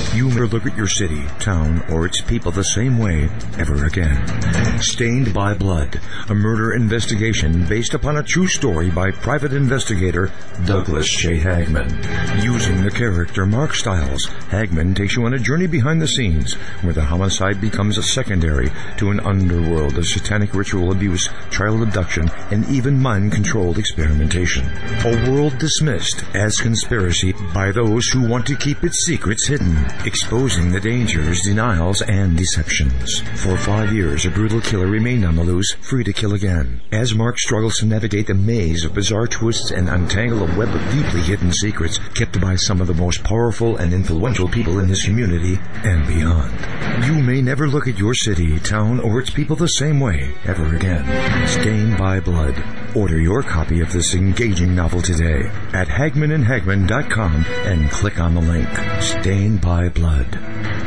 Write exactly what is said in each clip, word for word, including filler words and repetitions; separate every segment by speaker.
Speaker 1: You may never look at your city, town, or its people the same way ever again. Stained by Blood, a murder investigation based upon a true story by private investigator Douglas J. Hagman. Using the character Mark Stiles, Hagman takes you on a journey behind the scenes where the homicide becomes a secondary to an underworld of satanic ritual abuse, child abduction, and even mind-controlled experimentation. A world dismissed as conspiracy by those who want to keep its secrets hidden, exposing the dangers, denials, and deceptions. For five years, a brutal killer remained on the loose, free to kill again. As Mark struggles to navigate the maze of bizarre twists and untangle a web of deeply hidden secrets kept by some of the most powerful and influential people in his community and beyond. You may never look at your city, town, or its people the same way ever again. Stained by Blood. Order your copy of this engaging novel today at Hagman and Hagman dot com and click on the link. Stained by Blood.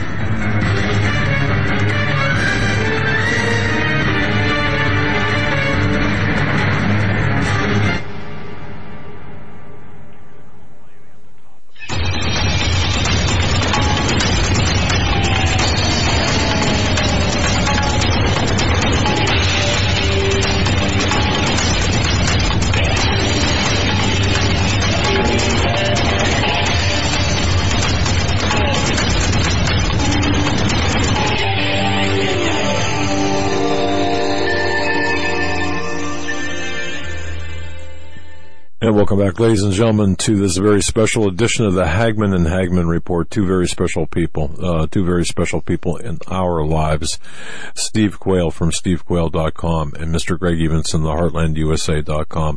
Speaker 2: And welcome back, ladies and gentlemen, to this very special edition of the Hagman and Hagman Report. Two very special people, uh, two very special people in our lives. Steve Quayle from steve quayle dot com and Mister Greg Evenson, the heartland u s a dot com.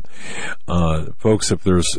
Speaker 2: Uh, folks, if there's,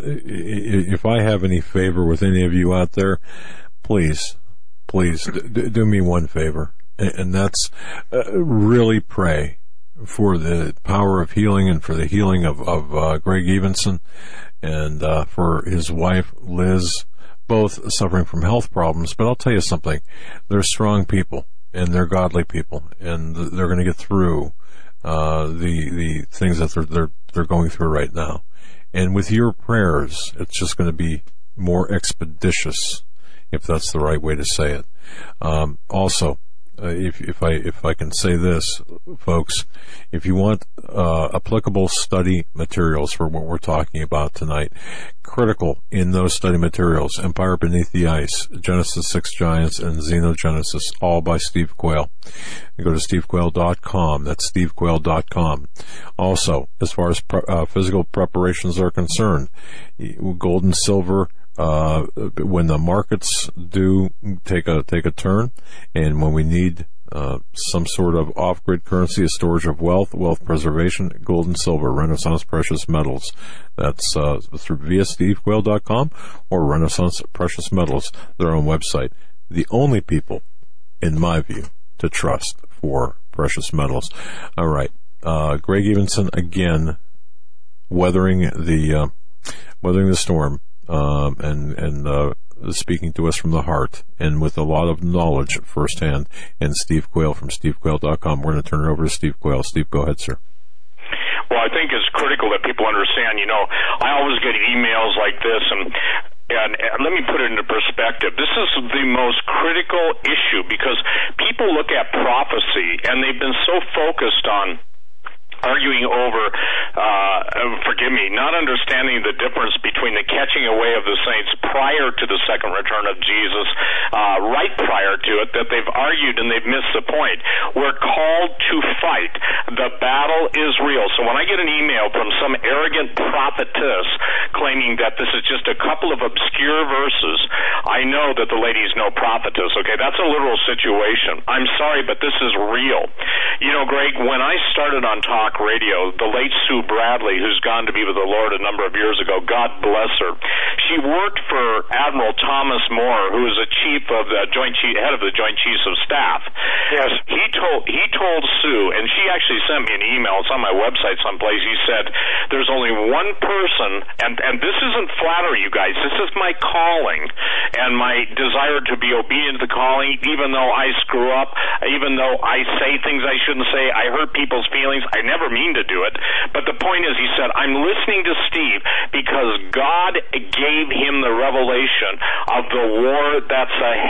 Speaker 2: if I have any favor with any of you out there, please, please d- do me one favor. And that's uh, really pray for the power of healing and for the healing of, of uh, Greg Evenson and uh, for his wife, Liz, both suffering from health problems. But I'll tell you something, they're strong people and they're godly people, and they're going to get through uh, the the things that they're, they're, they're going through right now. And with your prayers, it's just going to be more expeditious, if that's the right way to say it. Um, also, Uh, if, if I if I can say this, folks, if you want uh, applicable study materials for what we're talking about tonight, critical in those study materials, Empire Beneath the Ice, Genesis Six Giants, and Xenogenesis, all by Steve Quayle. You go to steve quayle dot com. That's steve quayle dot com. Also, as far as pre- uh, physical preparations are concerned, gold and silver, Uh, when the markets do take a take a turn, and when we need uh, some sort of off-grid currency, a storage of wealth, wealth preservation, gold and silver, Renaissance Precious Metals. That's uh, through via steve quayle dot com or Renaissance Precious Metals, their own website. The only people, in my view, to trust for precious metals. All right, uh, Greg Evenson again, weathering the uh, weathering the storm. Um, and, and, uh, speaking to us from the heart and with a lot of knowledge firsthand. And Steve Quayle from steve quayle dot com. We're going to turn it over to Steve Quayle. Steve, go ahead, sir.
Speaker 3: Well, I think it's critical that people understand, you know, I always get emails like this, and And, and let me put it into perspective. This is the most critical issue because people look at prophecy and they've been so focused on arguing over, uh, forgive me, not understanding the difference between the catching away of the saints prior to the second return of Jesus, uh, right prior to it, that they've argued and they've missed the point. We're called to fight. The battle is real. So when I get an email from some arrogant prophetess claiming that this is just a couple of obscure verses, I know that the lady's no prophetess, okay? That's a literal situation. I'm sorry, but this is real. You know, Greg, when I started on Talk Radio, the late Sue Bradley, who's gone to be with the Lord a number of years ago, God bless her, she worked for Admiral Thomas Moore, who is a chief of the Joint Chief, head of the Joint Chiefs of Staff. Yes. He told he told Sue, and she actually sent me an email. It's on my website someplace. He said, "There's only one person," and and this isn't flattery, you guys. This is my calling and my desire to be obedient to the calling, even though I screw up, even though I say things I shouldn't say, I hurt people's feelings. I never mean to do it. But the point is, he said, I'm listening to Steve because God gave him the revelation of the war that's ahead.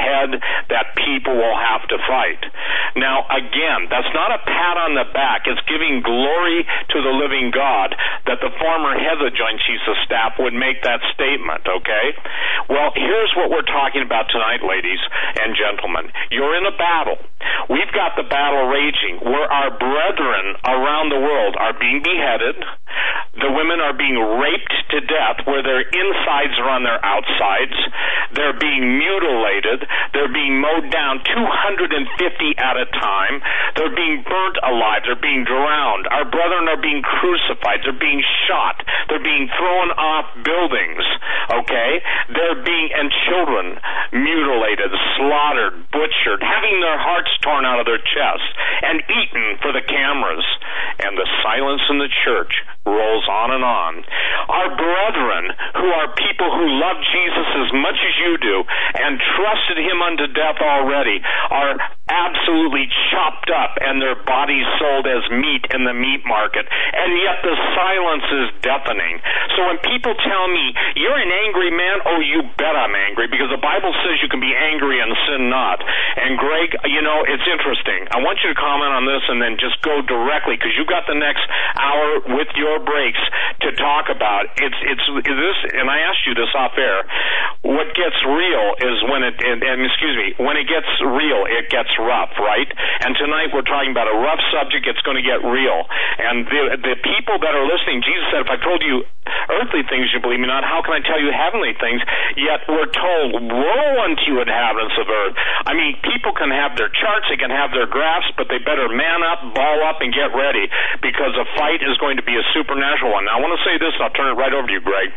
Speaker 3: ahead that people will have to fight. Now, again, that's not a pat on the back. It's giving glory to the living God that the former head of the Joint Chiefs of Staff would make that statement, okay? Well, here's what we're talking about tonight, ladies and gentlemen. You're in a battle. We've got the battle raging where our brethren around the world are being beheaded. The women are being raped to death where their insides are on their outsides. They're being mutilated. They're being mowed down two hundred fifty at a time. They're being burnt alive. They're being drowned. Our brethren are being crucified. They're being shot. They're being thrown off buildings, okay? They're being, and children mutilated, slaughtered, butchered, having their hearts torn out of their chests, and eaten for the cameras. And the silence in the church rolls on and on. Our brethren, who are people who love Jesus as much as you do and trusted him unto death already, are absolutely chopped up and their bodies sold as meat in the meat market. And yet the silence is deafening. So when people tell me, you're an angry man, oh, you bet I'm angry, because the Bible says you can be angry and sin not. And Greg, you know, it's interesting. I want you to comment on this and then just go directly, because you've got the next hour with your breaks to talk about. It's, it's, this, and I asked you this off air, what gets real is when it, and, and excuse me, when it gets real, it gets rough, right? And tonight we're talking about a rough subject. It's going to get real. And the, the people that are listening, Jesus said, if I told you earthly things, you believe me not, how can I tell you heavenly things? Yet we're told, woe unto you inhabitants of earth. I mean, people can have their charts, they can have their graphs, but they better man up, ball up, and get ready, because a fight is going to be a supernatural one. Now, I want to say this, and I'll turn it right over to you, Greg.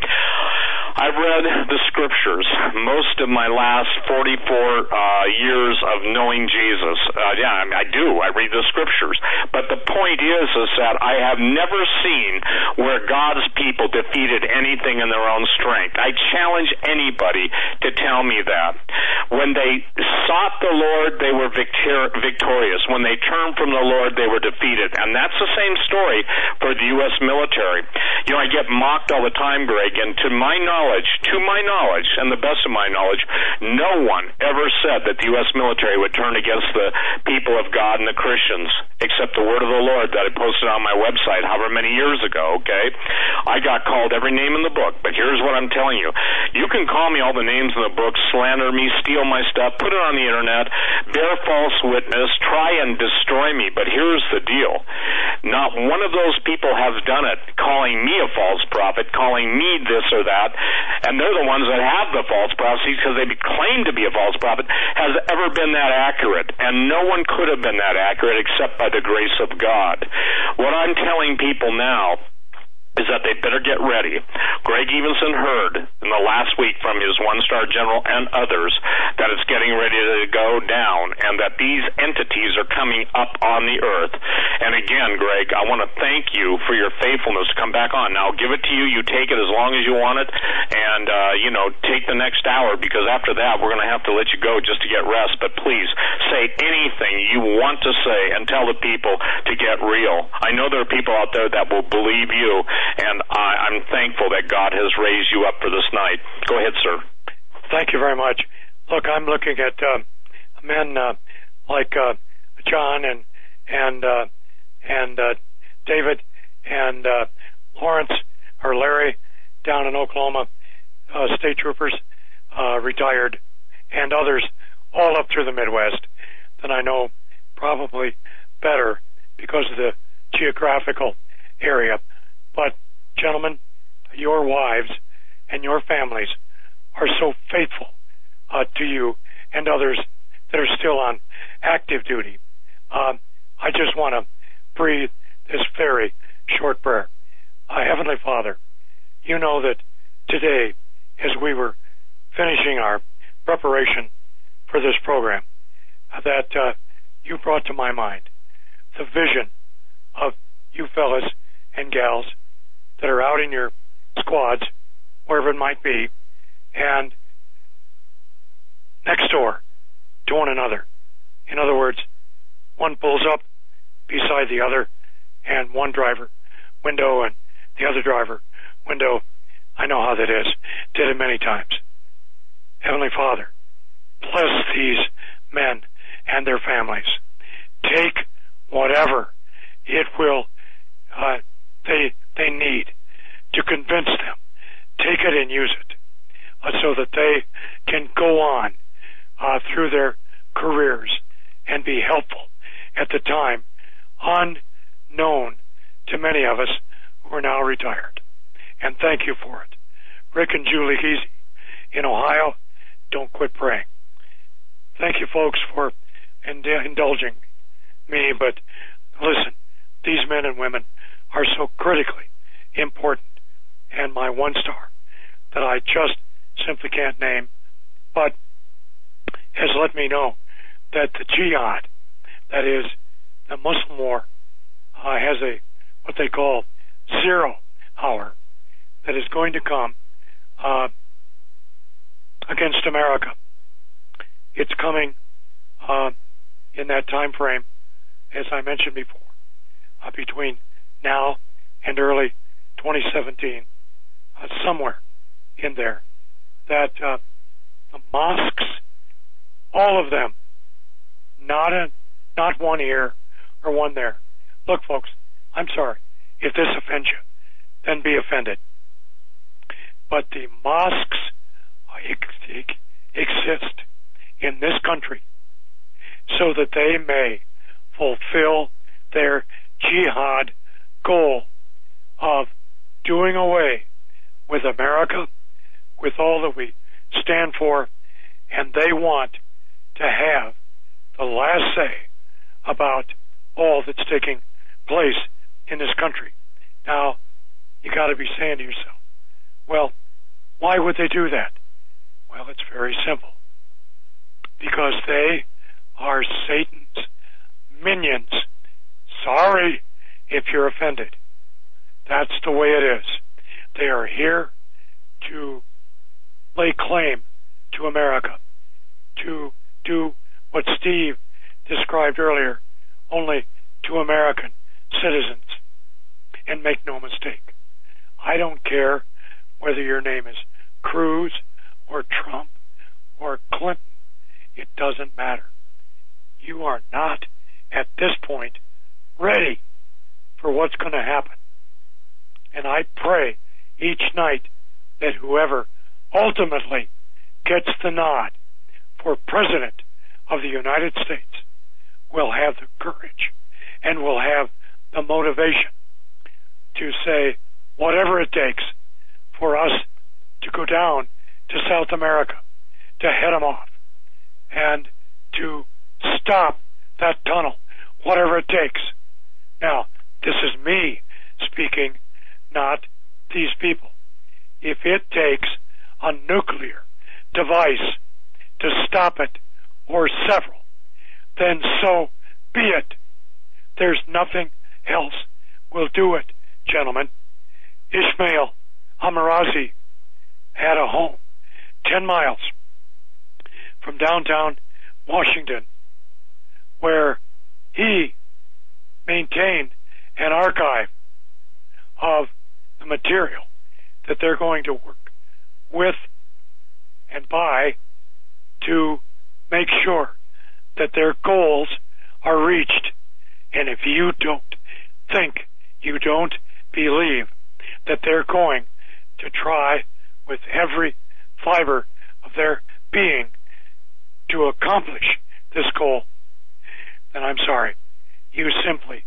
Speaker 3: I've read the scriptures most of my last forty-four uh, years of knowing Jesus. Uh, yeah, I, mean, I do. I read the scriptures. But the point is, is that I have never seen where God's people defeated anything in their own strength. I challenge anybody to tell me that. When they sought the Lord, they were victor- victorious. When they turned from the Lord, they were defeated. And that's the same story for the U S military. You know, I get mocked all the time, Greg, and to my knowledge, to my knowledge, and the best of my knowledge, no one ever said that the U S military would turn against the people of God and the Christians, except the word of the Lord that I posted on my website however many years ago, okay? I got called every name in the book, but here's what I'm telling you. You can call me all the names in the book, slander me, steal my stuff, put it on the internet, bear false witness, try and destroy me, but here's the deal. Not one of those people has done it, calling me a false prophet, calling me this or that, and they're the ones that have the false prophecies because they claim to be a false prophet, has ever been that accurate. And no one could have been that accurate except by the grace of God. What I'm telling people now is that they better get ready. Greg Evenson heard in the last week from his one-star general and others that it's getting ready to go down and that these entities are coming up on the earth. And again, Greg, I want to thank you for your faithfulness to come back on. Now, I'll give it to you. You take it as long as you want it, and, uh, you know, take the next hour, because after that, we're going to have to let you go just to get rest. But please, say anything you want to say and tell the people to get real. I know there are people out there that will believe you, and I, I'm thankful that God has raised you up for this night. Go ahead, sir.
Speaker 4: Thank you very much. Look, I'm looking at uh, men uh, like uh, John and and uh, and uh, David and uh, Lawrence or Larry down in Oklahoma, uh, state troopers, uh, retired, and others all up through the Midwest that I know probably better because of the geographical area. But, gentlemen, your wives and your families are so faithful uh, to you and others that are still on active duty. Uh, I just want to breathe this very short prayer. Uh, Heavenly Father, you know that today, as we were finishing our preparation for this program, uh, that uh, you brought to my mind the vision of you fellas and gals that are out in your squads, wherever it might be, and next door to one another. In other words, one pulls up beside the other, and one driver window and the other driver window. I know how that is. Did it many times. Heavenly Father, bless these men and their families. Take whatever it will uh, they they need to convince them. Take it and use it uh, so that they can go on uh, through their careers and be helpful at the time unknown to many of us who are now retired. And thank you for it. Rick and Julie Giese in Ohio, don't quit praying. Thank you, folks, for ind- indulging me, but listen, these men and women are so critically important, and my one star that I just simply can't name, but has let me know that the jihad, that is the Muslim war, uh, has a what they call zero hour that is going to come uh, against America. It's coming uh, in that time frame, as I mentioned before, uh, between now and early twenty seventeen, uh, somewhere in there, that uh, the mosques, all of them, not a, not one here or one there. Look, folks, I'm sorry. If this offends you, then be offended. But the mosques ex- exist in this country so that they may fulfill their jihad goal of doing away with America, with all that we stand for, and they want to have the last say about all that's taking place in this country. Now, you got to be saying to yourself, well, why would they do that? Well, it's very simple. Because they are Satan's minions. Sorry if you're offended. That's the way it is. They are here to lay claim to America, to do what Steve described earlier, only to American citizens. And make no mistake, I don't care whether your name is Cruz or Trump or Clinton. It doesn't matter. You are not, at this point, ready for what's going to happen. And I pray each night that whoever ultimately gets the nod for President of the United States will have the courage and will have the motivation to say whatever it takes for us to go down to South America, to head them off, and to stop that tunnel, whatever it takes. Now, this is me speaking, not these people. If it takes a nuclear device to stop it, or several, then so be it. There's nothing else will do it, gentlemen. Ismail Amarazi had a home ten miles from downtown Washington where he maintained an archive of the material that they're going to work with and by to make sure that their goals are reached. And if you don't think, you don't believe that they're going to try with every fiber of their being to accomplish this goal, then I'm sorry. You simply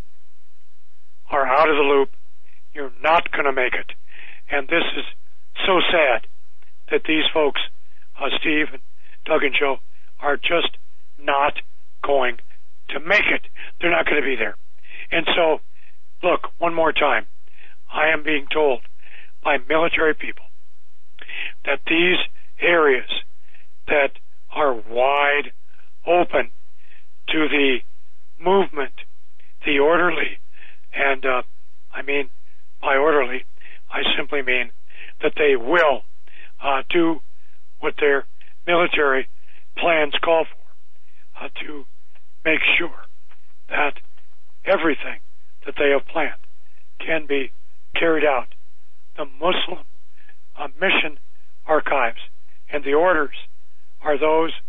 Speaker 4: are out of the loop. You're not going to make it. And this is so sad that these folks, uh, Steve and Doug and Joe, are just not going to make it. They're not going to be there. And so, look, one more time, I am being told by military people that these areas that are wide open to the movement, the orderly, and uh, I mean by orderly, I simply mean that they will uh, do what their military plans call for, uh, to make sure that everything that they have planned can be carried out. The Muslim uh, mission archives and the orders are those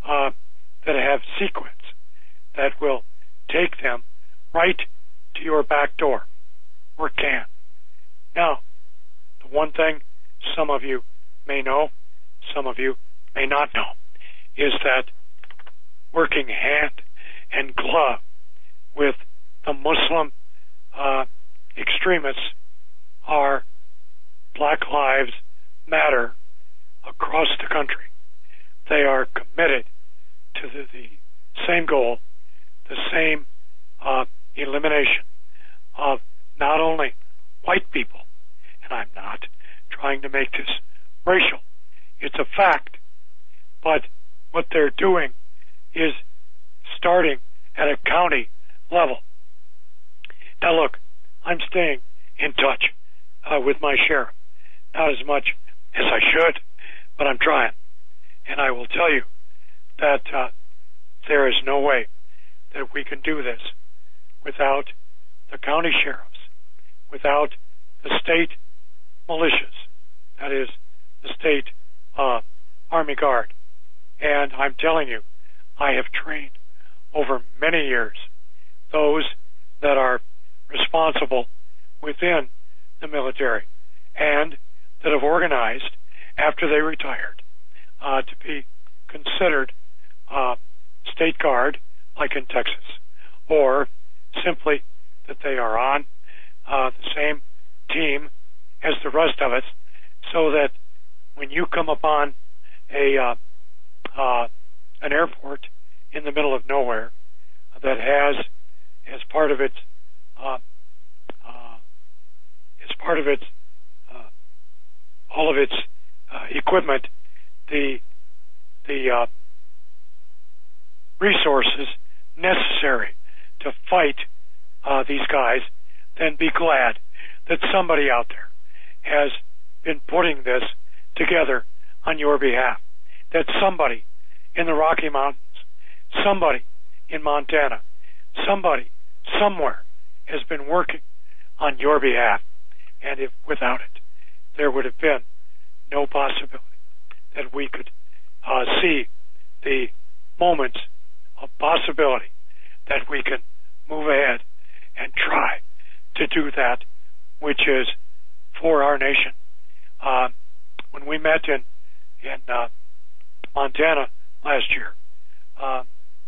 Speaker 4: uh, that have sequence that will take them right to your back door, or can. Now, the one thing some of you may know, some of you may not know, is that working hand and glove with the Muslim uh, extremists are Black Lives Matter across the country. They are committed to the, the same goal, the same uh, elimination of not only white people, and I'm not trying to make this racial, it's a fact, but what they're doing is starting at a county level. Now look, I'm staying in touch uh, with my sheriff. Not as much as I should, but I'm trying. And I will tell you that uh, there is no way that we can do this without the county sheriffs, without the state militias, that is, the state uh, Army Guard. And I'm telling you, I have trained over many years those that are responsible within the military and that have organized after they retired uh, to be considered uh, state guard, like in Texas, or simply that they are on uh, the same team as the rest of us, so that when you come upon a uh, uh, an airport in the middle of nowhere that has, as part of its uh, uh, as part of its uh, all of its uh, equipment, the the uh, resources necessary to fight uh, these guys, then be glad that somebody out there has been putting this together on your behalf. That somebody in the Rocky Mountains, somebody in Montana, somebody somewhere has been working on your behalf. And if without it, there would have been no possibility that we could uh, see the moments of possibility that we can move ahead and try to do that which is for our nation. Uh, when we met in in uh, Montana last year, uh,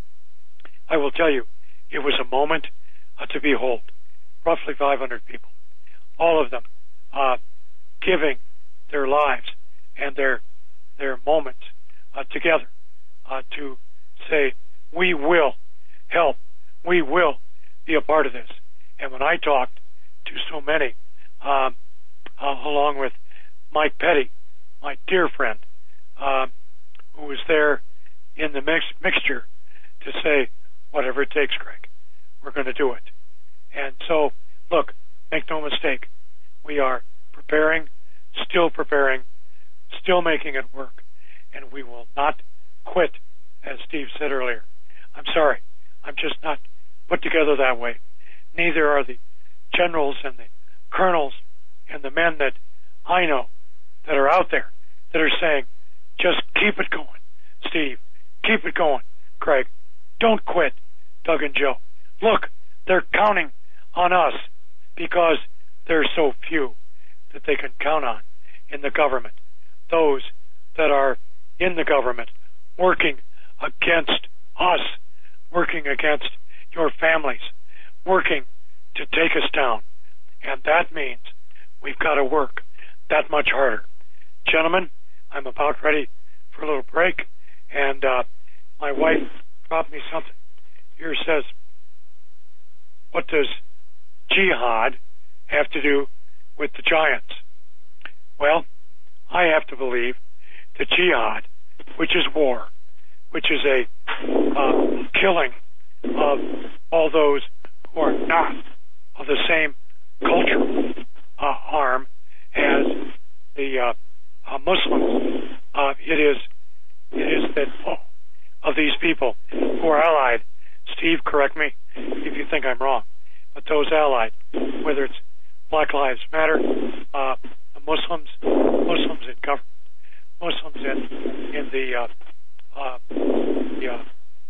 Speaker 4: I will tell you, it was a moment uh, to behold. Roughly five hundred people, all of them uh, giving their lives and their their moments uh, together uh, to say, we will help, we will be a part of this. And when I talked to so many, um, uh, along with Mike Petty, my dear friend, uh, who was there in the mix, mixture to say, whatever it takes, Greg, we're going to do it. And so, look, make no mistake, we are preparing, still preparing, still making it work, and we will not quit, as Steve said earlier. I'm sorry, I'm just not put together that way. Neither are the generals and the colonels and the men that I know that are out there that are saying, just keep it going, Steve. Keep it going, Craig. Don't quit, Doug and Joe. Look, they're counting on us because there are so few that they can count on in the government. Those that are in the government working against us, working against your families, working to take us down. And that means we've got to work that much harder. Gentlemen, I'm about ready for a little break, and uh, my wife dropped me something. Here says, what does jihad have to do with the Giants? Well, I have to believe that jihad, which is war, which is a uh, killing of all those who are not of the same cultural uh, arm as the uh, uh, Muslims, uh, it is it is that oh, of these people who are allied. Steve, correct me if you think I'm wrong, but those allied, whether it's Black Lives Matter, uh, Muslims, Muslims in government, Muslims in in the uh, uh, Yeah.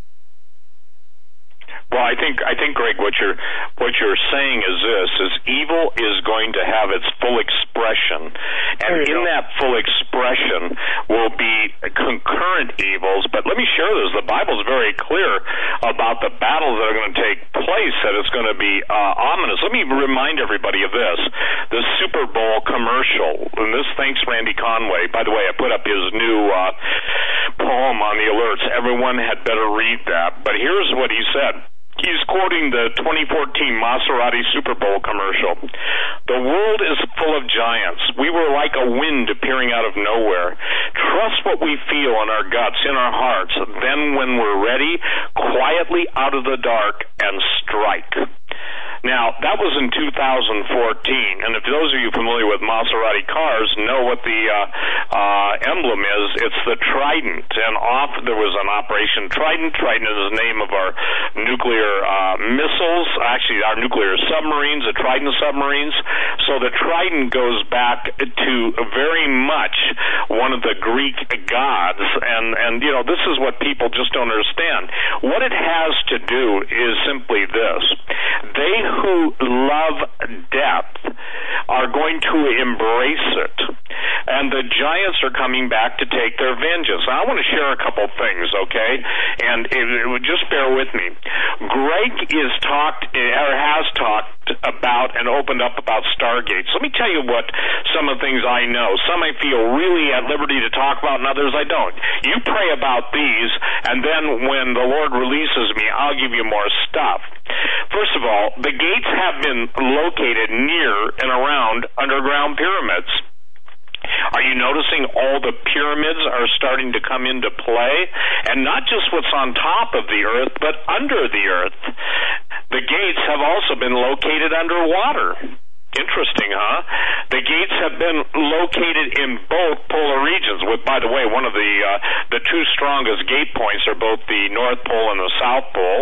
Speaker 3: Well, I think I think, Greg, what you're what you're saying is this: is evil is going to have its full expression, and in
Speaker 4: go.
Speaker 3: that full expression will be concurrent evils. But let me share this: the Bible's very clear about the battles that are going to take place. That it's going to be uh, ominous. Let me remind everybody of this: the Super Bowl commercial. And this, thanks, Randy Conway. By the way, I put up his new uh, poem on the alerts. Everyone had better read that. But here's what he said. He's quoting the twenty fourteen Maserati Super Bowl commercial. The world is full of giants. We were like a wind appearing out of nowhere. Trust what we feel in our guts, in our hearts. Then when we're ready, quietly out of the dark and strike. Now, that was in two thousand fourteen, and if those of you familiar with Maserati cars know what the uh, uh, emblem is, it's the Trident, and off there was an Operation Trident. Trident is the name of our nuclear uh, missiles, actually our nuclear submarines, the Trident submarines. So the Trident goes back to very much one of the Greek gods, and, and you know, this is what people just don't understand. What it has to do is simply this. They who love death are going to embrace it, and the giants are coming back to take their vengeance. Now, I want to share a couple things, okay? And it, it, just bear with me. Greg is talked or has talked about and opened up about Stargates. Let me tell you what some of the things I know. Some I feel really at liberty to talk about, and others I don't. You pray about these, and then when the Lord releases me, I'll give you more stuff. First of all, the gates have been located near and around underground pyramids. Are you noticing all the pyramids are starting to come into play? And not just what's on top of the earth, but under the earth. The gates have also been located underwater. Interesting, huh? The gates have been located in both polar regions. With, by the way, one of the uh, the two strongest gate points are both the North Pole and the South Pole.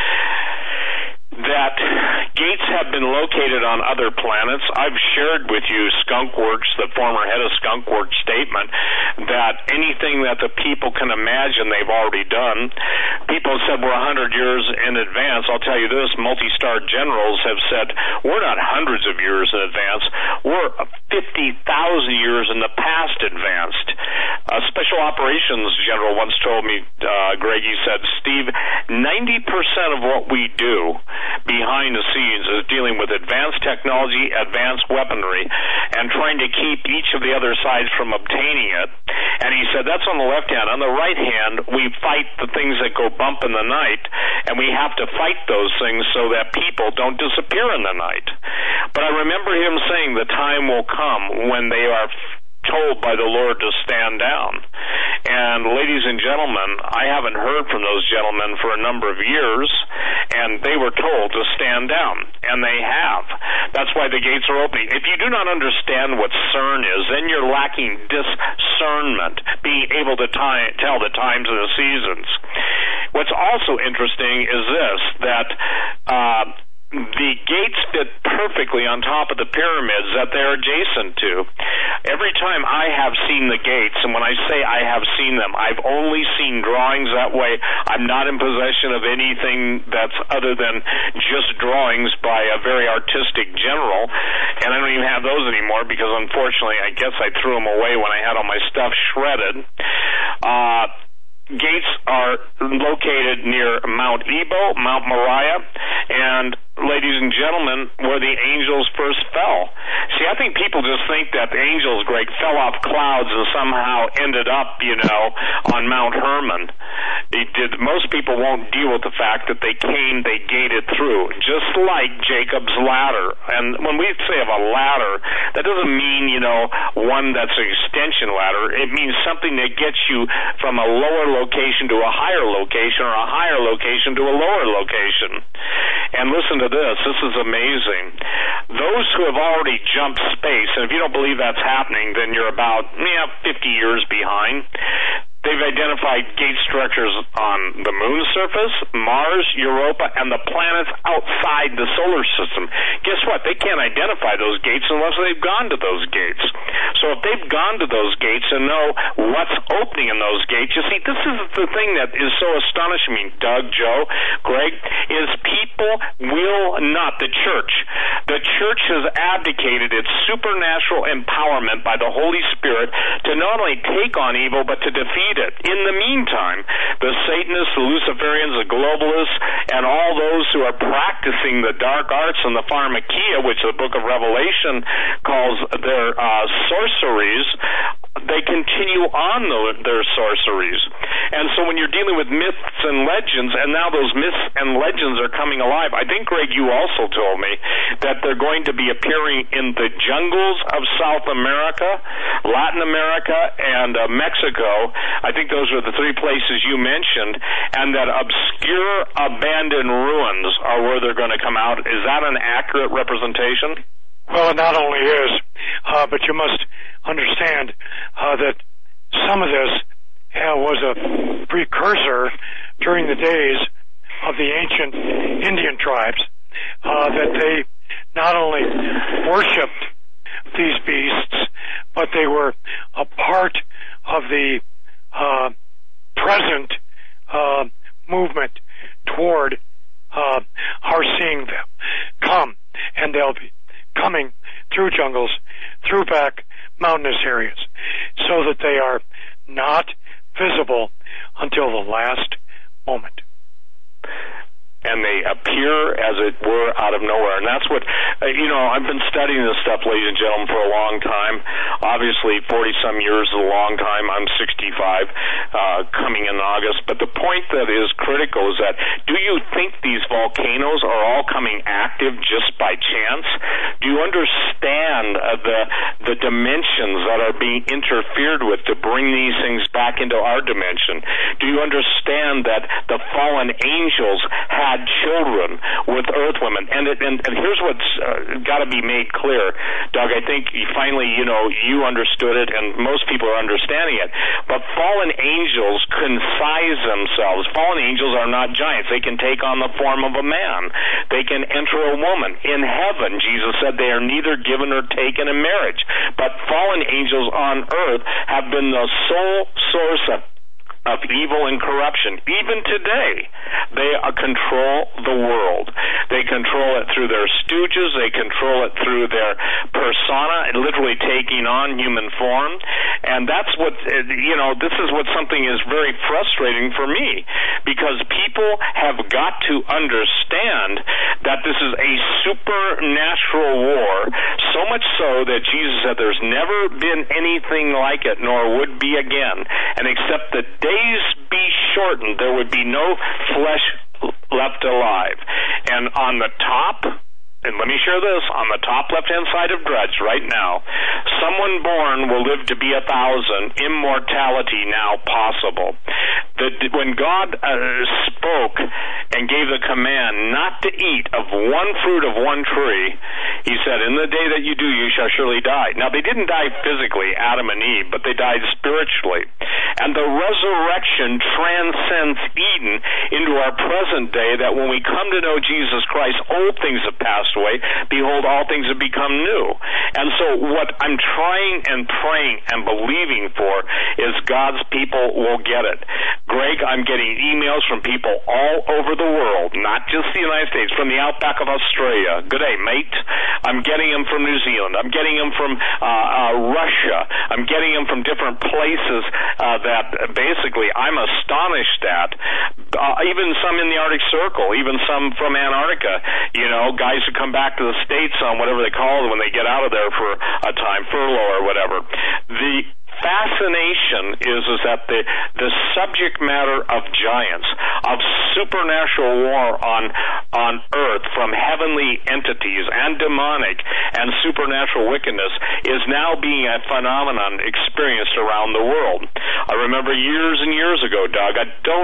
Speaker 3: That gates have been located on other planets. I've shared with you Skunkworks, the former head of Skunkworks statement, that anything that the people can imagine they've already done. People said we're one hundred years in advance. I'll tell you this, multi-star generals have said we're not hundreds of years in advance. We're fifty thousand years in the past advanced. A special operations general once told me, uh, Greg, he said, Steve, ninety percent of what we do behind the scenes is dealing with advanced technology, advanced weaponry, and trying to keep each of the other sides from obtaining it. And he said that's on the left hand. On the right hand, we fight the things that go bump in the night, and we have to fight those things so that people don't disappear in the night. But I remember him saying the time will come when they are told by the Lord to stand down. And ladies and gentlemen, I haven't heard from those gentlemen for a number of years, and they were told to stand down, and they have. That's why the gates are opening. If you do not understand what CERN is, then you're lacking discernment, being able to tie, tell the times and the seasons. What's also interesting is this, that uh, the gates fit perfectly on top of the pyramids that they're adjacent to. Every time I have seen the gates, and when I say I have seen them, I've only seen drawings that way. I'm not in possession of anything that's other than just drawings by a very artistic general, and I don't even have those anymore because unfortunately I guess I threw them away when I had all my stuff shredded. Uh, Gates are located near Mount Nebo, Mount Moriah, and, ladies and gentlemen, where the angels first fell. See, I think people just think that the angels, Greg, fell off clouds and somehow ended up, you know, on Mount Hermon. They did, most people won't deal with the fact that they came, they gated through, just like Jacob's ladder. And when we say of a ladder, that doesn't mean, you know, one that's an extension ladder. It means something that gets you from a lower location to a higher location, or a higher location to a lower location. And listen to this, this is amazing. Those who have already jumped space, and if you don't believe that's happening, then you're about yeah, fifty years behind. They've identified gate structures on the moon's surface, Mars, Europa, and the planets outside the solar system. Guess what? They can't identify those gates unless they've gone to those gates. So if they've gone to those gates and know what's opening in those gates, you see, this is the thing that is so astonishing me, Doug, Joe, Greg, is people will not, the church, the church has abdicated its supernatural empowerment by the Holy Spirit to not only take on evil, but to defeat it. In the meantime, the Satanists, the Luciferians, the globalists, and all those who are practicing the dark arts and the pharmakia, which the book of Revelation calls their uh, sorceries, they continue on the, their sorceries. And so when you're dealing with myths and legends, and now those myths and legends are coming alive, I think, Greg, you also told me that they're going to be appearing in the jungles of South America, Latin America, and uh, Mexico. I think those are the three places you mentioned, and that obscure abandoned ruins are where they're going to come out. Is that an accurate representation?
Speaker 4: Well, it not only is, uh, but you must understand uh, that some of this uh, was a precursor during the days of the ancient Indian tribes, uh, that they not only worshipped these beasts, but they were a part of the uh, present uh, movement toward uh, our seeing them come, and they'll be coming through jungles, through back mountainous areas, so that they are not visible until the last moment.
Speaker 3: And they appear, as it were, out of nowhere. And that's what, uh, you know, I've been studying this stuff, ladies and gentlemen, for a long time. Obviously, forty-some years is a long time. I'm sixty-five, uh, coming in August. But the point that is critical is that, do you think these volcanoes are all coming active just by chance? Do you understand uh, the the dimensions that are being interfered with to bring these things back into our dimension? Do you understand that the fallen angels have had children with earth women? And, it, and, and here's what's uh, got to be made clear, Doug. I think you finally, you know, you understood it, and most people are understanding it. But fallen angels can size themselves. Fallen angels are not giants. They can take on the form of a man. They can enter a woman. In heaven, Jesus said, they are neither given or taken in marriage. But fallen angels on earth have been the sole source of of evil and corruption. Even today, they uh, control the world. They control it through their stooges. They control it through their persona, literally taking on human form. And that's what, you know, this is what something is very frustrating for me, because people have got to understand that this is a supernatural war, so much so that Jesus said there's never been anything like it, nor would be again. And except the days be shortened, there would be no flesh left alive. And on the top, and let me share this, on the top left-hand side of Drudge right now, someone born will live to be a thousand, immortality now possible. The, when God uh, spoke and gave the command not to eat of one fruit of one tree, he said, in the day that you do, you shall surely die. Now, they didn't die physically, Adam and Eve, but they died spiritually. And the resurrection transcends Eden into our present day, that when we come to know Jesus Christ, old things have passed away. Behold, all things have become new. And so what I'm trying and praying and believing for is God's people will get it. Greg, I'm getting emails from people all over the world, not just the United States, from the outback of Australia. Good day, mate. I'm getting them from New Zealand. I'm getting them from uh, uh, Russia. I'm getting them from different places uh, that basically I'm astonished at. Uh, even some in the Arctic Circle, even some from Antarctica, you know, guys who come back to the States on whatever they call it when they get out of there for a time, furlough or whatever. The fascination is is that the the subject matter of giants, of supernatural war on on earth from heavenly entities and demonic and supernatural wickedness is now being a phenomenon experienced around the world. I remember years and years ago, Doug, I don't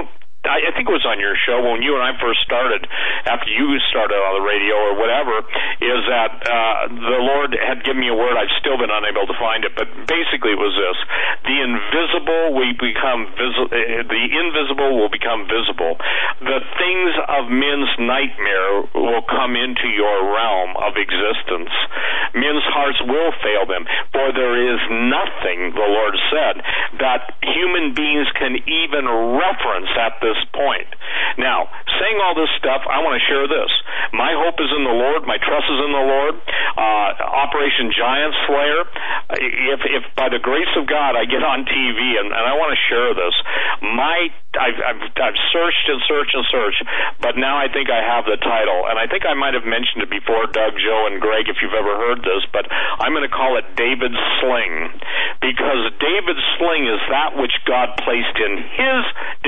Speaker 3: I think it was on your show when you and I first started, after you started on the radio or whatever, is that uh, the Lord had given me a word. I've still been unable to find it, but basically it was this: the invisible will become visible. The invisible will become visible. The things of men's nightmare will come into your realm of existence. Men's hearts will fail them, for there is nothing, the Lord said, that human beings can even reference at this point. Now, saying all this stuff, I want to share this. My hope is in the Lord. My trust is in the Lord. Uh, Operation Giant Slayer. If, if by the grace of God I get on T V, and, and I want to share this, my I've, I've, I've searched and searched and searched, but now I think I have the title, and I think I might have mentioned it before, Doug, Joe, and Greg, if you've ever heard this, but I'm going to call it David's Sling, because David's sling is that which God placed in his,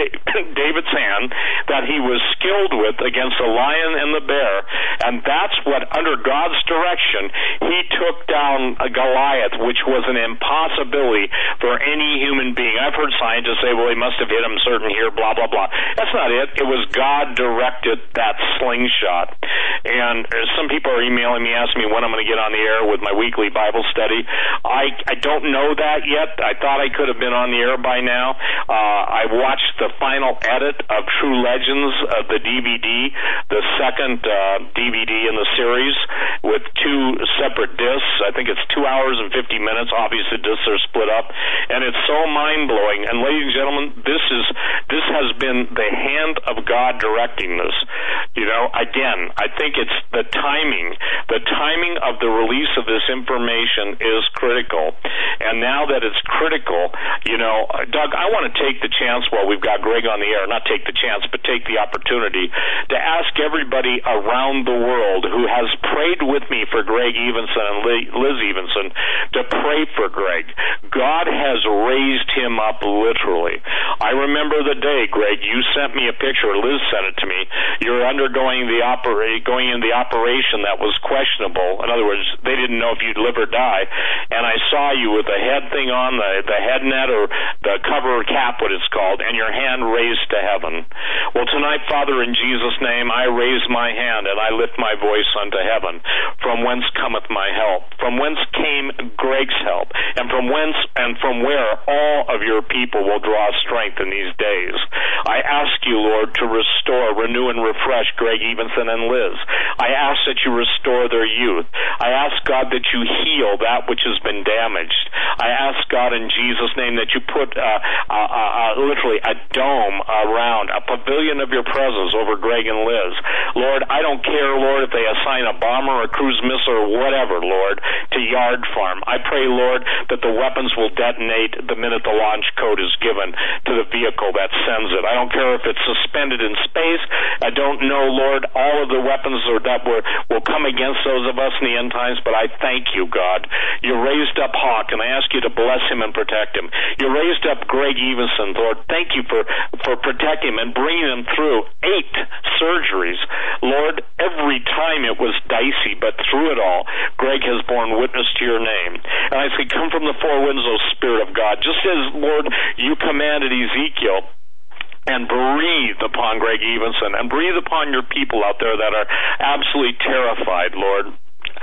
Speaker 3: David's hand, that he was skilled with against the lion and the bear, and that's what, under God's direction, he took down a Goliath, which was an impossibility for any human being. I've heard scientists say, well, he must have hit him certain here, blah, blah, blah. That's not it. It was God directed that slingshot. And some people are emailing me, asking me when I'm going to get on the air with my weekly Bible study. I, I don't know that yet. I thought I could have been on the air by now. Uh, I watched the final edit of True Legends, of the D V D, the second uh, D V D in the series, with two separate discs. I think it's two hours and fifty minutes. Obviously, discs are split up. And it's so mind-blowing. And ladies and gentlemen, this is this has been the hand of God directing this. You know, again, I think it's the timing. The timing of the release of this information is critical. And now that it's critical, you know, Doug, I want to take the chance while we've got Greg on the air, not take the chance, but take the opportunity to ask everybody around the world who has prayed with me for Greg Evenson and Liz Evenson to pray for Greg. God has raised him up literally. I remember the day, Greg, you sent me a picture, Liz sent it to me. You're undergoing the opera- going in the operation that was questionable. In other words, they didn't know if you'd live or die. And I saw you with the head thing on, the, the head net or the cover cap, what it's called, and your hand raised to heaven. Well, tonight, Father, in Jesus' name, I raise my hand and I lift my voice unto heaven, from whence cometh my help, from whence came Greg's help, and from whence and from where all of your people will draw strength in these days. I ask you, Lord, to restore, renew, and refresh Greg Evenson and Liz. I ask that you restore their youth. I ask, God, that you heal that which has been damaged. I ask, God, in Jesus' name, that you put uh, uh, uh, literally a dome around, a pavilion of your presence over Greg and Liz. Lord, I don't care, Lord, if they assign a bomber or a cruise missile or whatever, Lord, to Yard Farm. I pray, Lord, that the weapons will detonate the minute the launch code is given to the vehicle that sends it. I don't care if it's suspended in space. I don't know, Lord, all of the weapons or that were, will come against those of us in the end times, but I thank you, God. You raised up Hawk, and I ask you to bless him and protect him. You raised up Greg Evenson, Lord. Thank you for, for protecting him and bringing him through eight surgeries. Lord, every time it was dicey, but through it all, Greg has borne witness to your name. And I say, come from the four winds, O Spirit of God, just as, Lord, you commanded Ezekiel, and breathe upon Greg Evenson, and breathe upon your people out there that are absolutely terrified, Lord.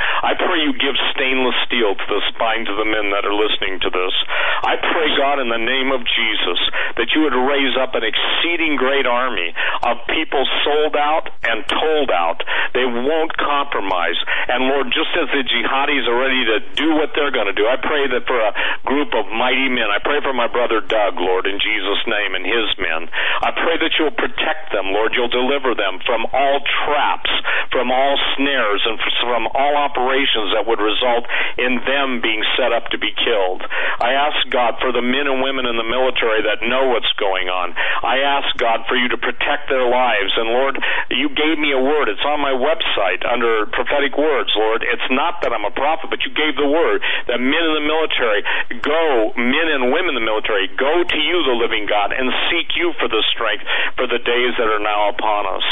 Speaker 3: I pray you give stainless steel to the spines of the men that are listening to this. I pray, God, in the name of Jesus, that you would raise up an exceeding great army of people sold out and told out. They won't compromise. And, Lord, just as the jihadis are ready to do what they're going to do, I pray that for a group of mighty men, I pray for my brother Doug, Lord, in Jesus' name, and his men. I pray that you'll protect them, Lord. You'll deliver them from all traps, from all snares, and from all operations that would result in them being set up to be killed. I ask, God, for the men and women in the military that know what's going on. I ask, God, for you to protect their lives. And, Lord, you gave me a word. It's on my website under prophetic words, Lord. It's not that I'm a prophet, but you gave the word that men in the military go, men and women in the military, go to you, the living God, and seek you for the strength for the days that are now upon us.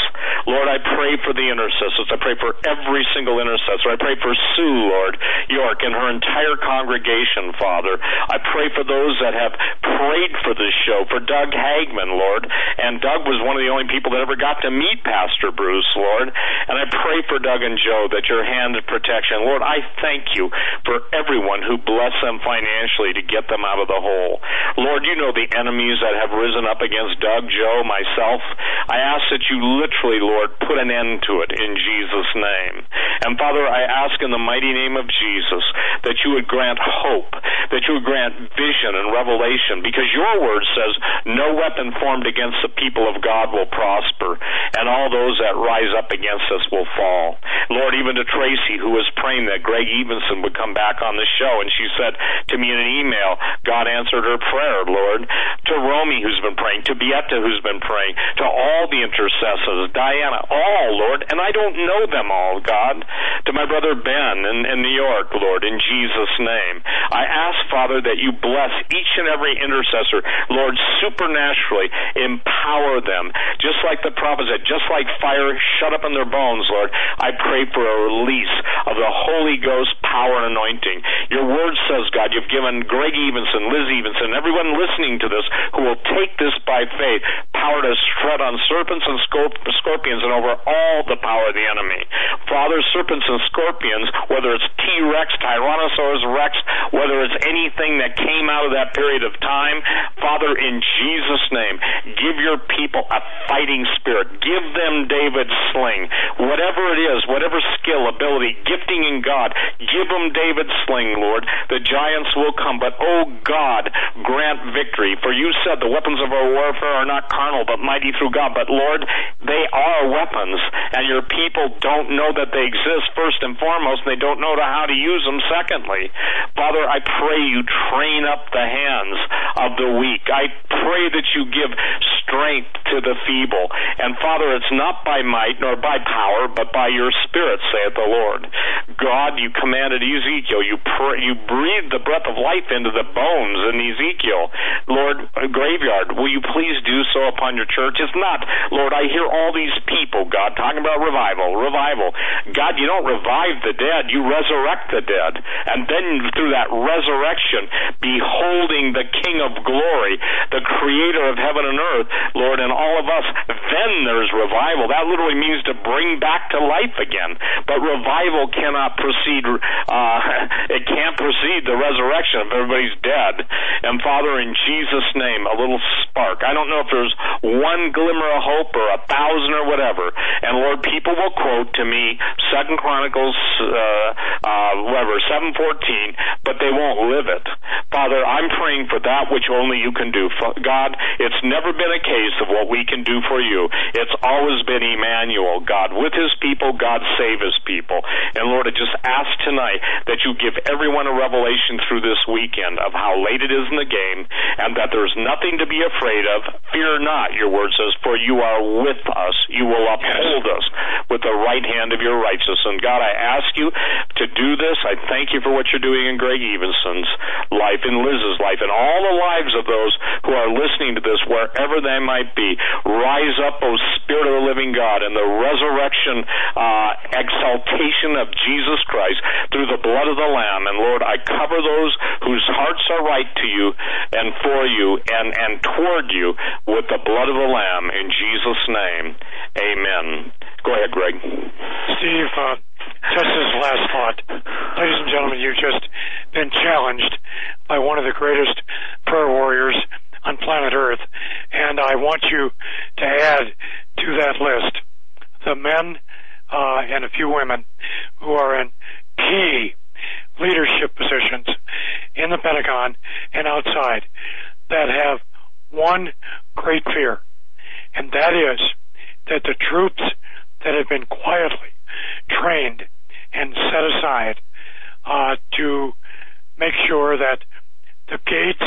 Speaker 3: Lord, I pray for the intercessors. I pray for every single intercessor. I pray for Sue, Lord, York, and her entire congregation, Father. I pray for those that have prayed for this show, for Doug Hagman, Lord. And Doug was one of the only people that ever got to meet Pastor Bruce, Lord. And I pray for Doug and Joe that your hand of protection. Lord, I thank you for everyone who blessed them financially to get them out of the hole. Lord, you know the enemies that have risen up against Doug, Joe, myself. I ask that you literally, Lord, put an end to it in Jesus' name. And Father, I ask in the mighty name of Jesus that you would grant hope, that you would grant vision and revelation, because your word says no weapon formed against the people of God will prosper, and all those that rise up against us will fall. Lord, even to Tracy, who was praying that Greg Evenson would come back on the show, and she said to me in an email, God answered her prayer, Lord. To Romy, who's been praying, to Bietta, who's been praying, to all the intercessors, Diana, all, Lord, and I don't know them all, God. To my brother Ben in, in New York, Lord, in Jesus' name. I ask, Father, that you bless each and every intercessor, Lord, supernaturally empower them, just like the prophet said, just like fire shut up in their bones, Lord. I pray for a release of the Holy Ghost power and anointing. Your word says, God, you've given Greg Evenson, Liz Evenson, everyone listening to this who will take this by faith, power to tread on serpents and scorpions and over all the power of the enemy. Father, serpents and scorpions, whether it's T-Rex, Tyrannosaurus Rex, whether it's anything that came out of that period of time, Father, in Jesus' name, give your people a fighting spirit. Give them David's sling. Whatever it is, whatever skill, ability, gifting in God, give them David's sling, Lord. The giants will come, but oh God, grant victory. For you said the weapons of our warfare are not carnal, but mighty through God. But Lord, they are weapons, and your people don't know that they exist, first and foremost, and they don't know how to use them, secondly. Father, I pray you train up the hands of the weak. I pray that you give strength to the feeble. And Father, it's not by might nor by power, but by your Spirit, saith the Lord. God, you commanded Ezekiel, you pray, you breathed the breath of life into the bones in Ezekiel. Lord, Graveyard, will you please do so upon your church? It's not, Lord, I hear all these people, God, talking about revival, revival. God, you don't revive the dead, you resurrect the dead. And then through that resurrection, beholding the King of glory, the creator of heaven and earth, Lord, and all of us, then there's revival. That literally means to bring back to life again. But revival cannot proceed, uh, it can't precede the resurrection if everybody's dead. And Father, in Jesus' name, a little spark. I don't know if there's one glimmer of hope or a thousand or whatever. And Lord, people will quote to me Second Chronicles, uh, uh, whatever, seven fourteen, but they won't live it. Father, I'm praying for that which only you can do. God, it's never been a case of what we can do for you. It's always been Emmanuel, God with his people, God save his people. And Lord, I just ask tonight that you give everyone a revelation through this weekend of how late it is in the game, and that there's nothing to be afraid of. Fear not, your word says, for you are with us. You will uphold us with the right hand of your righteousness. And God, I ask you to do this. I thank you for what you're doing in Greg Evenson's life, in Liz's life, and all the lives of those who are listening to this, wherever they might be. Rise up, O Spirit of the living God, in the resurrection uh, exaltation of Jesus Christ through the blood of the Lamb. And Lord, I cover those whose hearts are right to you and for you and, and toward you with the blood of the Lamb. In Jesus' name, amen. Go ahead, Greg.
Speaker 4: Steve, uh, just as last thought, ladies and gentlemen, you've just been challenged by one of the greatest prayer warriors on planet Earth, and I want you to add to that list the men uh, and a few women who are in key leadership positions in the Pentagon and outside that have one great fear, and that is that the troops that have been quietly trained and set aside uh, to make sure that the gates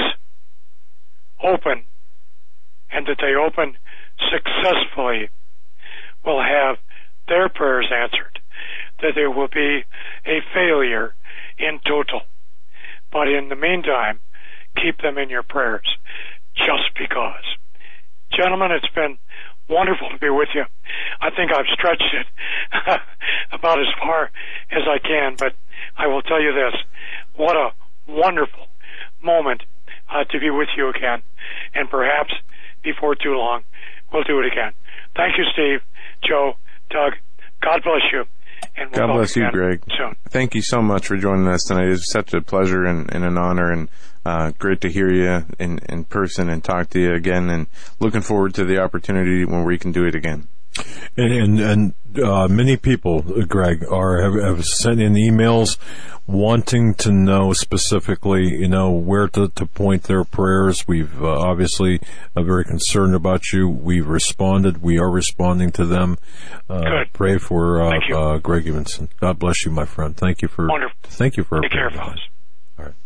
Speaker 4: open and that they open successfully will have their prayers answered, that there will be a failure in total. But in the meantime, keep them in your prayers, just because. Gentlemen, it's been wonderful to be with you. I think I've stretched it about as far as I can, but I will tell you this. What a wonderful moment uh, to be with you again. And perhaps before too long, we'll do it again. Thank you, Steve, Joe, Doug. God bless you. And we'll
Speaker 5: God bless you, Greg.
Speaker 4: Soon.
Speaker 5: Thank you so much for joining us tonight. It's such a pleasure and, and an honor, and uh, great to hear you in, in person and talk to you again, and looking forward to the opportunity when we can do it again.
Speaker 2: And and, and uh, many people, Greg, are have, have sent in emails wanting to know specifically, you know, where to, to point their prayers. We've uh, obviously are very concerned about you. We've responded. We are responding to them. Uh,
Speaker 4: Good.
Speaker 2: Pray for uh,
Speaker 4: Thank you.
Speaker 2: uh, Greg Evenson. God bless you, my friend. Thank you for.
Speaker 4: Wonderful.
Speaker 2: Thank you for.
Speaker 4: Take care, fellas.
Speaker 2: All right.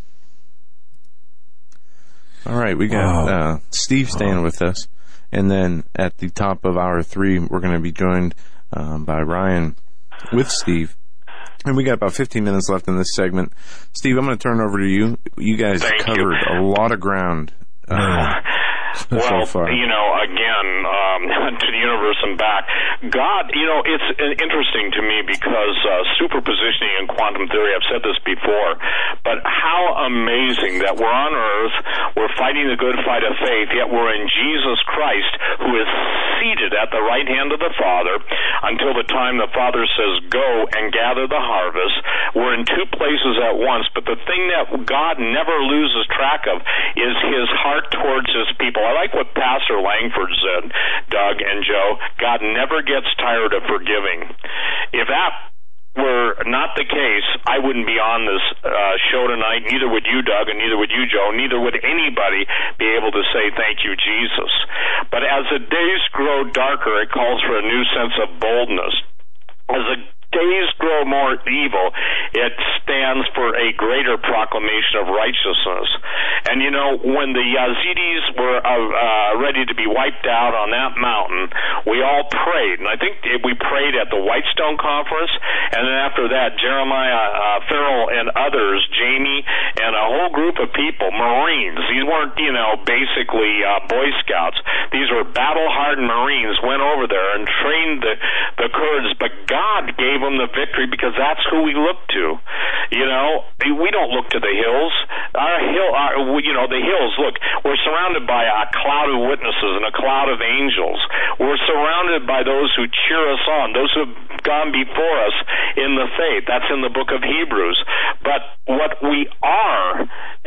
Speaker 5: All right, we got
Speaker 2: Wow.
Speaker 5: uh, Steve staying
Speaker 2: Wow.
Speaker 5: with us. And then at the top of hour three, we're going to be joined um, by Ryan with Steve. And we got about fifteen minutes left in this segment. Steve, I'm going to turn it over to you. You guys
Speaker 3: Thank
Speaker 5: covered
Speaker 3: you.
Speaker 5: a lot of ground uh,
Speaker 3: Well,
Speaker 5: so far.
Speaker 3: you know, again, um, to the universe and back, God, you know, it's interesting to me because uh, superpositioning and quantum theory, I've said this before, but how amazing that we're on earth, we're fighting the good fight of faith, yet we're in Jesus Christ, who is seated at the right hand of the Father until the time the Father says, go and gather the harvest. We're in two places at once, but the thing that God never loses track of is his heart towards his people. I like what Pastor Langford said, Doug and Joe. God never gets tired of forgiving. If that were not the case, I wouldn't be on this uh, show tonight. Neither would you, Doug, and neither would you, Joe. Neither would anybody be able to say thank you, Jesus. But as the days grow darker, it calls for a new sense of boldness. As the days grow more evil, it stands for a greater proclamation of righteousness. And you know, when the Yazidis were uh, uh, ready to be wiped out on that mountain, we all prayed. And I think we prayed at the Whitestone Conference, and then after that, Jeremiah uh, Farrell and others, Jamie, and a whole group of people, Marines. These weren't, you know, basically uh, Boy Scouts. These were battle-hardened Marines, went over there and trained the, the Kurds, but God gave them the victory because that's who we look to. You know, we don't look to the hills. Our hill, our, you know, the hills, look, we're surrounded by a cloud of witnesses and a cloud of angels. We're surrounded by those who cheer us on, those who have gone before us in the faith. That's in the book of Hebrews. But what we are, uh,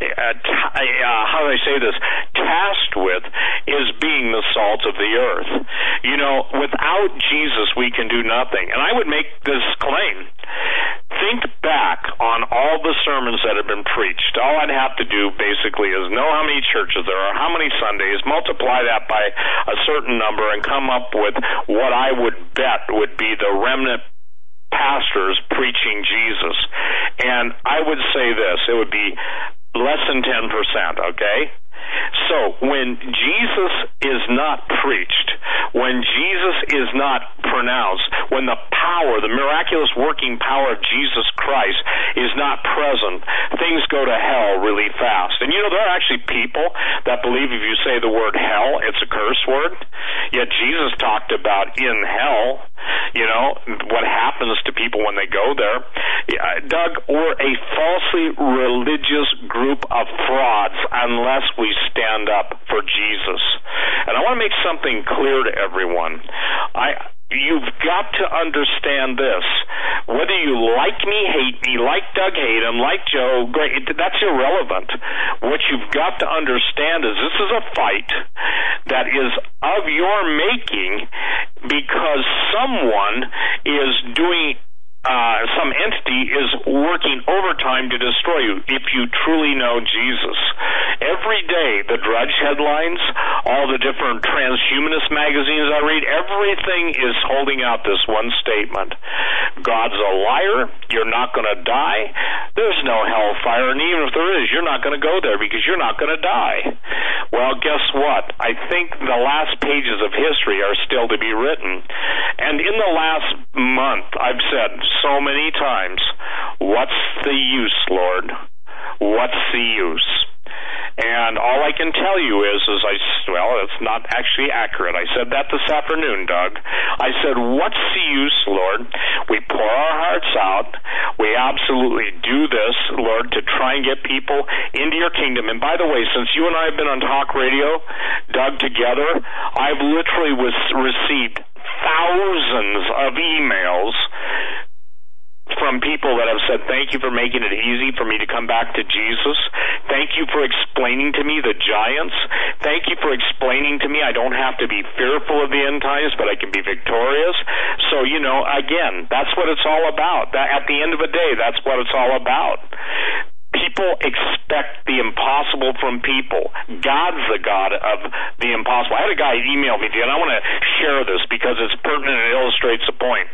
Speaker 3: t- uh, how do I say this, tasked with is being the salt of the earth. You know, without Jesus, we can do nothing. And I would make this claim. Think back on all the sermons that have been preached. All I'd have to do basically is know how many churches there are, how many Sundays, multiply that by a certain number, and come up with what I would bet would be the remnant pastors preaching Jesus. And I would say this, it would be less than ten percent, okay? So when Jesus is not preached, when Jesus is not pronounced, when the power, the miraculous working power of Jesus Christ is not present, things go to hell really fast. And you know, there are actually people that believe if you say the word hell, it's a curse word. Yet Jesus talked about in hell, you know, what happens to people when they go there. Yeah, Doug, we're a falsely religious group of frauds unless we stand up for Jesus. And I want to make something clear to everyone. I You've got to understand this. Whether you like me, hate me, like Doug, hate him, like Joe, great, that's irrelevant. What you've got to understand is this is a fight that is of your making because someone is doing Uh, some entity is working overtime to destroy you if you truly know Jesus. Every day, the Drudge headlines, all the different transhumanist magazines I read, everything is holding out this one statement. God's a liar. You're not going to die. There's no hellfire, and even if there is, you're not going to go there because you're not going to die. Well, guess what? I think the last pages of history are still to be written. And in the last month, I've said so many times, what's the use, Lord? What's the use? And all I can tell you is, is I, well, it's not actually accurate. I said that this afternoon, Doug. I said, what's the use, Lord? We pour our hearts out. We absolutely do this, Lord, to try and get people into your kingdom. And by the way, since you and I have been on talk radio, Doug, together, I've literally was received thousands of emails from people that have said, thank you for making it easy for me to come back to Jesus. Thank you for explaining to me the giants. Thank you for explaining to me I don't have to be fearful of the end times, but I can be victorious. So, you know, again, that's what it's all about. That, at the end of the day, that's what it's all about. People expect the impossible from people. God's the God of the impossible. I had a guy email me, and I want to share this because it's pertinent and illustrates the point.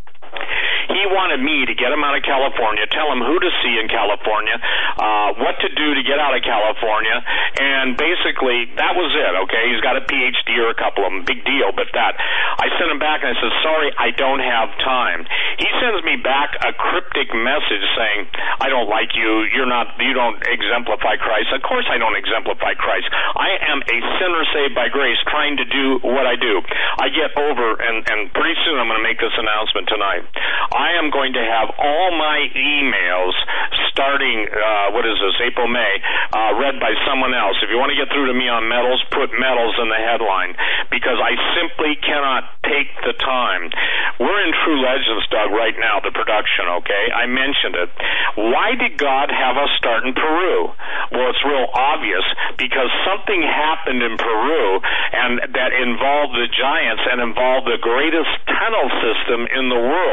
Speaker 3: He wanted me to get him out of California, tell him who to see in California, uh, what to do to get out of California, and basically that was it, okay? He's got a P H D or a couple of them, big deal, but that. I sent him back and I said, sorry, I don't have time. He sends me back a cryptic message saying, I don't like you, you're not, you don't exemplify Christ. Of course I don't exemplify Christ. I am a sinner saved by grace trying to do what I do. I get over, and, and pretty soon I'm going to make this announcement tonight. I am going to have all my emails starting, uh, what is this, April, May, uh, read by someone else. If you want to get through to me on metals, put metals in the headline, because I simply cannot take the time. We're in True Legends, Doug, right now, the production, okay? I mentioned it. Why did God have us start in Peru? Well, it's real obvious, because something happened in Peru and that involved the giants and involved the greatest tunnel system in the world.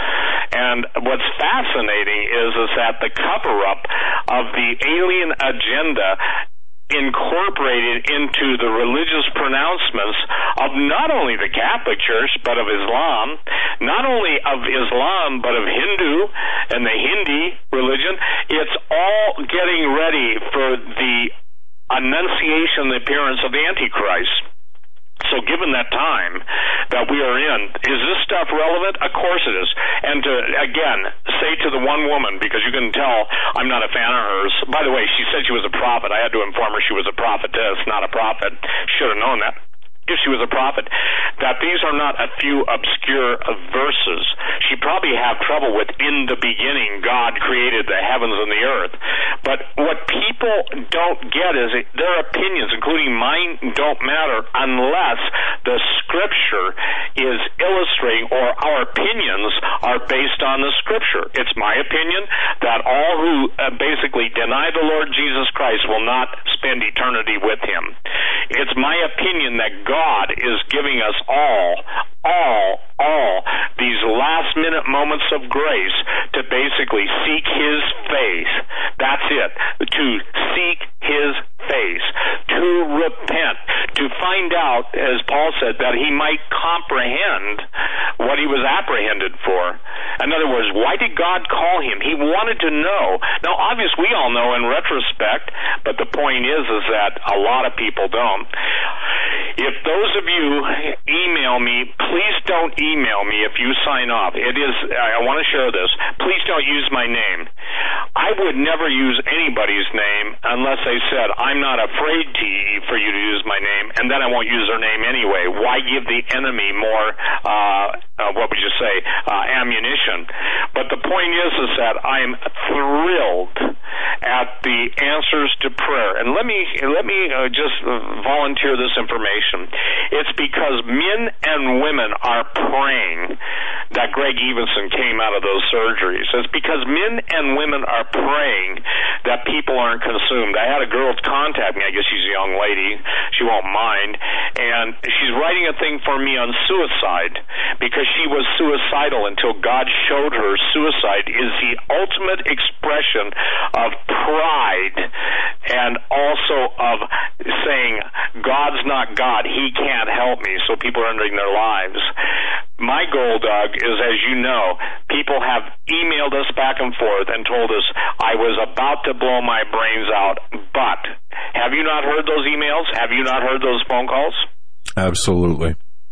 Speaker 3: And what's fascinating is, is that the cover-up of the alien agenda incorporated into the religious pronouncements of not only the Catholic Church, but of Islam, not only of Islam, but of Hindu and the Hindi religion. It's all getting ready for the annunciation, the appearance of the Antichrist. So given that time that we are in, is this stuff relevant? Of course it is. And to, again, say to the one woman, because you can tell I'm not a fan of hers. By the way, she said she was a prophet. I had to inform her she was a prophetess, not a prophet. Should have known that. If she was a prophet, that these are not a few obscure verses. She probably have trouble with, in the beginning, God created the heavens and the earth. But what people don't get is their opinions, including mine, don't matter unless the Scripture is illustrating, or our opinions are based on the Scripture. It's my opinion that all who uh, basically deny the Lord Jesus Christ will not spend eternity with Him. It's my opinion that God God is giving us all, all, all these last-minute moments of grace to basically seek His face. That's it. To seek His face. To repent. To find out, as Paul said, that he might comprehend what he was apprehended for. In other words, why did God call him? He wanted to know. Now, obviously, we all know in retrospect, but the point is, is that a lot of people don't. If those of you email me, please don't email me if you sign off. It is, I want to share this. Please don't use my name. I would never use anybody's name unless they said, I'm not afraid to for you to use my name, and then I won't use their name anyway. Why give the enemy more, uh, uh, what would you say, uh, ammunition? But the point is, is that I'm thrilled at the answers to prayer. And let me, let me uh, just volunteer this information. It's because men and women are praying that Greg Evenson came out of those surgeries. It's because men and women are praying that people aren't consumed. I had a girl contact me. I guess she's a young lady. She won't mind. And she's writing a thing for me on suicide because she was suicidal until God showed her suicide is the ultimate expression of pride and also of saying, God's not God. He can't help me. So people are ending their lives. My goal, Doug, is, as you know, people have emailed us back and forth and told us I was about to blow my brains out. But have you not heard those emails? Have you not heard those phone calls?
Speaker 2: Absolutely.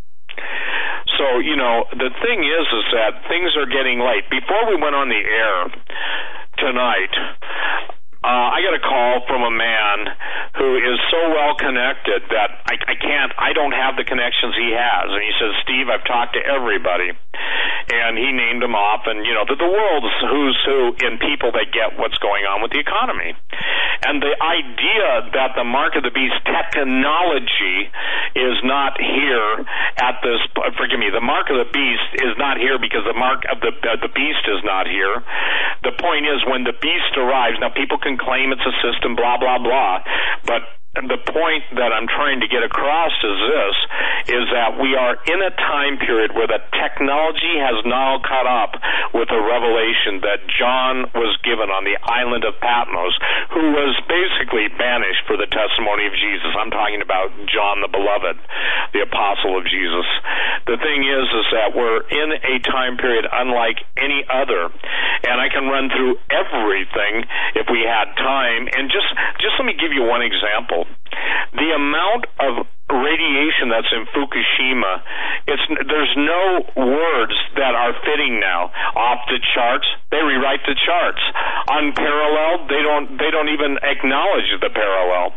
Speaker 3: So, you know, the thing is, is that things are getting late. Before we went on the air tonight, uh, I got a call from a man who is so well connected that I, I can't, I don't have the connections he has. And he says, Steve, I've talked to everybody. And he named them off, and, you know, the, the world's who's who in people that get what's going on with the economy. And the idea that the mark of the beast technology is not here at this, forgive me, the mark of the beast is not here because the mark of the, uh, the beast is not here. The point is, when the beast arrives, now people can claim it's a system, blah, blah, blah, but the point that I'm trying to get across is this, is that we are in a time period where the technology has now caught up with the revelation that John was given on the island of Patmos, who was basically banished for the testimony of Jesus. I'm talking about John the Beloved, the apostle of Jesus. The thing is, is that we're in a time period unlike any other, and I can run through everything if we had time, and just, just let me give you one example. The amount of radiation that's in Fukushima, it's, there's no words that are fitting now. Off the charts, they rewrite the charts. Unparalleled, they don't, they don't even acknowledge the parallel.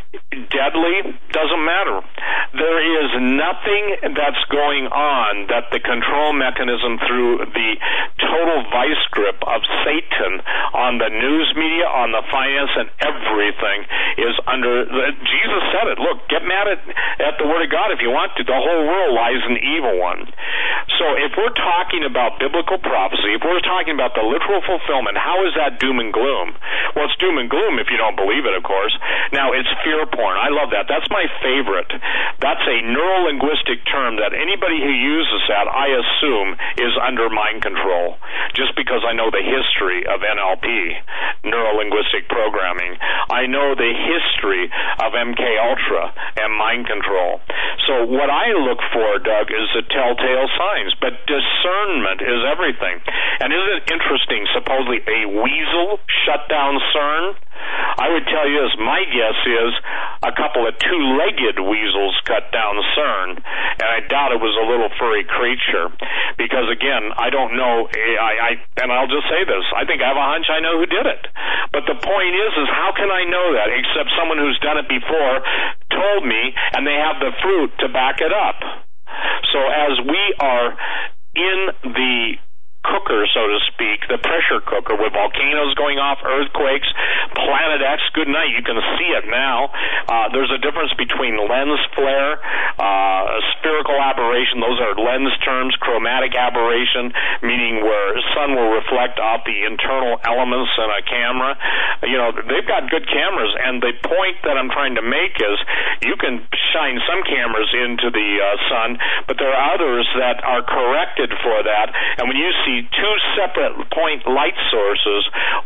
Speaker 3: Deadly, doesn't matter. There is nothing that's going on that the control mechanism through the total vice grip of Satan on the news media, on the finance, and everything is under. The, Jesus said it. Look, get mad at at the Word of God if you want to. The whole world lies in the evil one. So if we're talking about biblical prophecy, if we're talking about the literal fulfillment, how is that doom and gloom? Well, it's doom and gloom if you don't believe it, of course. Now, it's fear porn. I love that. That's my favorite. That's a neuro-linguistic term that anybody who uses that, I assume, is under mind control, just because I know the history of N L P, neuro-linguistic programming. I know the history of M K Ultra and mind control. So what I look for, Doug, is the telltale signs, but discernment is everything. And isn't it interesting, supposedly a weasel shut down CERN? I would tell you this, my guess is a couple of two-legged weasels cut down CERN, and I doubt it was a little furry creature, because again, I don't know, I, I and I'll just say this, I think I have a hunch I know who did it. But the point is, is how can I know that, except someone who's done it before told me, and they have the fruit to back it up. So as we are in the cooker, so to speak, the pressure cooker with volcanoes going off, earthquakes, Planet X, good night, you can see it now. Uh, there's a difference between lens flare, uh, spherical aberration, those are lens terms, chromatic aberration, meaning where sun will reflect off the internal elements in a camera. You know, they've got good cameras, and the point that I'm trying to make is you can shine some cameras into the uh, sun, but there are others that are corrected for that, and when you see two separate point light sources,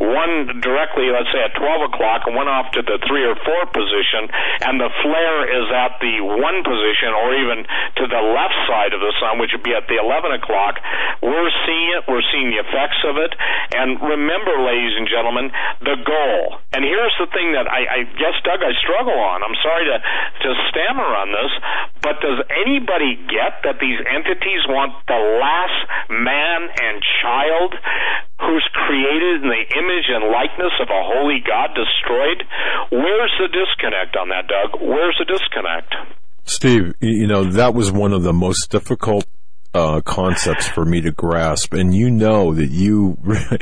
Speaker 3: one directly, let's say, at twelve o'clock, and one off to the three or four position, and the flare is at the one position, or even to the left side of the sun, which would be at the eleven o'clock, we're seeing it, we're seeing the effects of it, and remember, ladies and gentlemen, the goal. And here's the thing that I, I guess, Doug, I struggle on. I'm sorry to, to stammer on this, but does anybody get that these entities want the last man and child who's created in the image and likeness of a holy God destroyed? Where's the disconnect on that, Doug? Where's the disconnect?
Speaker 2: Steve, you know, that was one of the most difficult uh, concepts for me to grasp, and you know that you,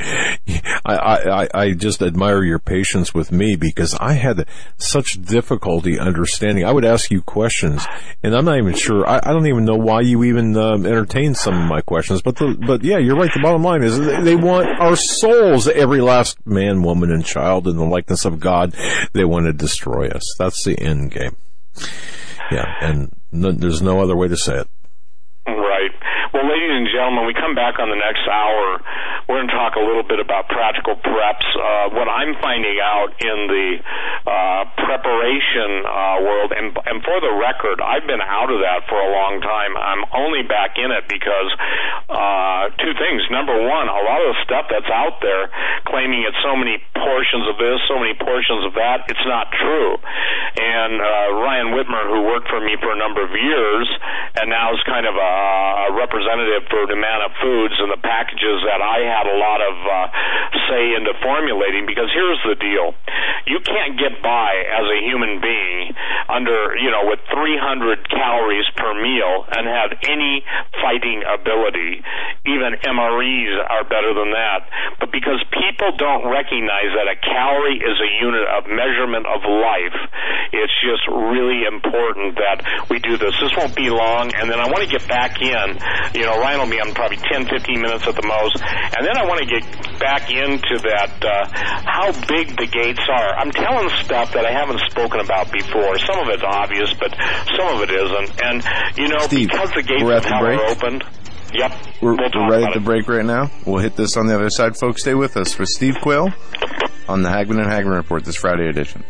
Speaker 2: I, I, I just admire your patience with me, because I had such difficulty understanding. I would ask you questions, and I'm not even sure, I, I don't even know why you even um, entertained some of my questions, but the, but yeah, you're right, the bottom line is they want our souls, every last man, woman, and child in the likeness of God. They want to destroy us. That's the end game. Yeah, and no, there's no other way to say it.
Speaker 3: Right. Well, ladies and gentlemen, we come back on the next hour. We're going to talk a little bit about practical preps. Uh, what I'm finding out in the uh, preparation uh, world, and, and for the record, I've been out of that for a long time. I'm only back in it because uh, two things. Number one, a lot of the stuff that's out there claiming it's so many portions of this, so many portions of that. It's not true. And uh, Ryan Whitmer, who worked for me for a number of years, and now is kind of a, a representative for Humana Foods and the packages that I had a lot of uh, say into formulating, because here's the deal. You can't get by as a human being under, you know, with three hundred calories per meal and have any fighting ability. Even M R Es are better than that. But because people don't recognize that a calorie is a unit of measurement of life, it's just really important that we do this. This won't be long, and then I want to get back in. You know, Ryan will be on probably ten, fifteen minutes at the most, and then I want to get back into that, uh, how big the gates are. I'm telling stuff that I haven't spoken about before. Some of it's obvious, but some of it isn't. And, you know,
Speaker 5: Steve,
Speaker 3: because the gates
Speaker 5: we're at
Speaker 3: of
Speaker 5: the
Speaker 3: hell
Speaker 5: break.
Speaker 3: are opened. Yep.
Speaker 5: We're,
Speaker 3: we'll
Speaker 5: we're right at the it. break right now. We'll hit this on the other side. Folks, stay with us for Steve Quayle on the Hagman and Hagman Report, this Friday edition.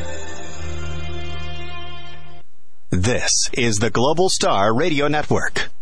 Speaker 6: This is the Global Star Radio Network.